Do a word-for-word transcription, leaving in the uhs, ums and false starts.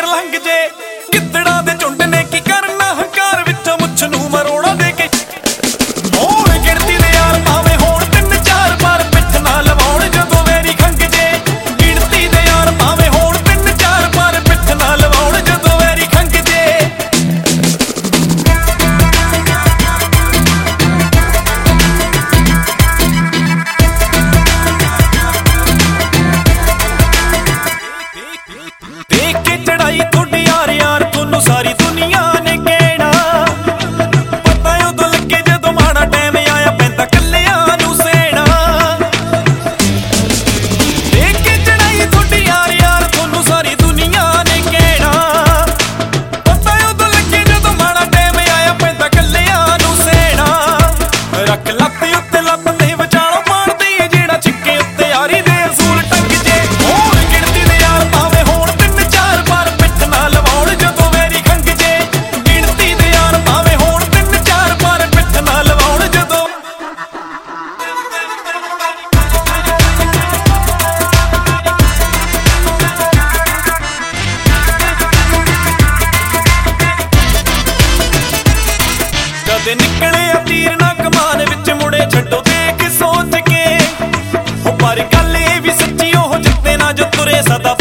ਲੰਘ ਜੇ। ਗਿੱਦੜਾਂ ਦੇ ਝੁੰਡ ਨੇ ਕੀ ਕਰਨਾ ਹੰਕਾਰ ਵਿੱਚੋਂ ਮੁੱਛ ਨੂੰ ਮਰੋੜਾ ਦੇ ਕੇ। ਹੋਣ ਗਿਣਤੀ ਦੇ ਯਾਰ ਭਾਵੇਂ ਹੋਣ ਤਿੰਨ ਚਾਰ ਪਰ ਪਿੱਠ ਨਾ ਲਵਾਉਣ ਜਦੋਂ ਵੈਰੀ ਖੰਘ ਜੇ। ਗਿਣਤੀ ਦੇ ਯਾਰ ਭਾਵੇਂ ਹੋਣ ਤਿੰਨ ਚਾਰ ਪਰ ਪਿੱਠ ਨਾ ਲਵਾਉਣ ਜਦੋਂ ਵੈਰੀ ਖੰਘ ਜੇ। ਦੇਖ ਕੇ ਚੜਾਈ ਤੁਹਾਡੀ ਯਾਰ ਯਾਰ ਤੁਹਾਨੂੰ ਸਾਰੀ ਦੁਨੀਆ ਨੇ ਕਹਿਣਾ। ਪਤਾ ਉਦੋਂ ਲੱਗੇ ਜਦੋਂ ਮਾੜਾ ਟਾਈਮ ਆਇਆ ਪੈਂਦਾ ਕੱਲਿਆਂ ਨੂੰ ਸਹਿਣਾ। ਦੇਖ ਕੇ ਚੜਾਈ ਤੁਹਾਡੀ ਯਾਰ ਯਾਰ ਤੁਹਾਨੂੰ ਸਾਰੀ ਦੁਨੀਆ ਨੇ ਕਹਿਣਾ। ਪਤਾ ਉਦੋਂ ਲੱਗੇ ਜਦੋਂ ਮਾੜਾ ਟਾਈਮ ਆਇਆ ਪੈਂਦਾ ਕੱਲਿਆਂ ਨੂੰ ਸਹਿਣਾ। ਰੱਖ ਲੱਤ ਉੱਤੇ ਲੱਤ ਤੇ ਵਿਚਾਲੋਂ ਮਾਰਦੀ ਜਿਹੜਾ ਛਿੱਕੇ ਉੱਤੇ ਯਾਰੀ ਦੇ ਅਸੂਲ ਟੰਗ ਜੇ। ਹੋਣ ਗਿਣਤੀ ਦੇ ਯਾਰ ਭਾਵੇਂ ਹੋਣ ਤਿੰਨ ਚਾਰ ਪਰ ਪਿੱਠ ਨਾ ਲਵਾਉਣ ਜਦੋਂ ਵੈਰੀ ਖੰਘ ਜੇ। ਗਿਣਤੀ ਦੇ ਯਾਰ ਭਾਵੇਂ ਹੋਣ ਤਿੰਨ ਚਾਰ ਪਰ ਪਿੱਠ ਨਾ ਲਵਾਉਣ ਜਦੋਂ। ਕਦੇ ਨਿਕਲੇ ਆ ਤੀਰ ਨਾ ਕਮਾਨ ਵਿੱਚ ਮੁੜੇ ਛੱਡੋ ਦੇਖ ਸੋਚ ਕੇ। ਉਹ ਪਰ ਗੱਲ ਇਹ ਵੀ ਸੱਚੀ ਉਹ ਜਿੱਤੇ ਨਾ ਜੋ ਤੁਰੇ ਸਦਾ